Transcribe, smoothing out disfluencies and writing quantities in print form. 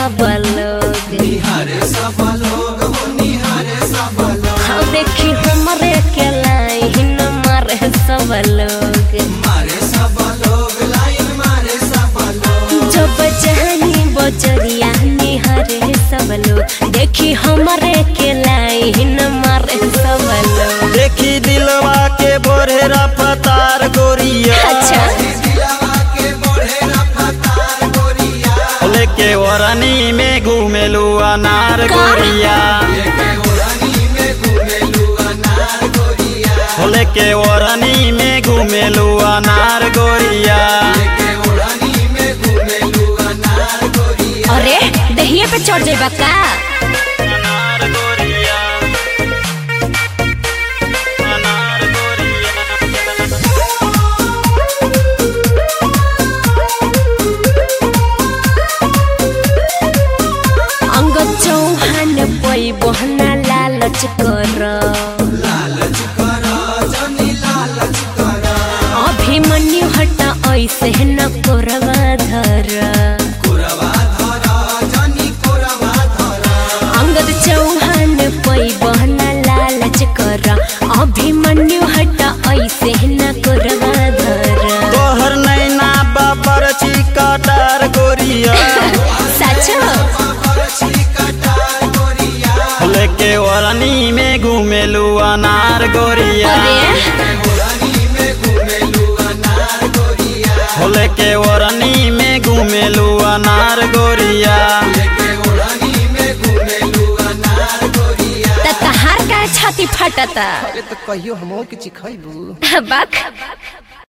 सब लोग हाँ देखी हमरे के लाइन मारे सब लोग जब जानी बजरिया निहारे सब लोग देखी हमरे के लाइन मारे सब लोग देखी दिलवा के बोरे रफ्तार गोरिया अच्छा लेके ओरनी में घूमेलू अनार गोरिया लेके ओरनी में घूमेलू अनार गोरिया अरे दहिया पे चढ़ जाइबा का अनार गोरिया अनार अंग चौहान पई बहना लालच कर अभिमन्यु हटा ऐसे न कोरवा धर अंगद चौहान पई बहना लालच कर अभिमन्यु हटा ऐसे न कोरवा धर तोहर नैना बापर चिकटार गोरिया सचो लेके ओरनी में घूमेलू अनार गोरिया लेके ओरनी में घूमेलू अनार गोरिया तहार का छाती फटता अरे तो कहियो हमो के चिखैबू बक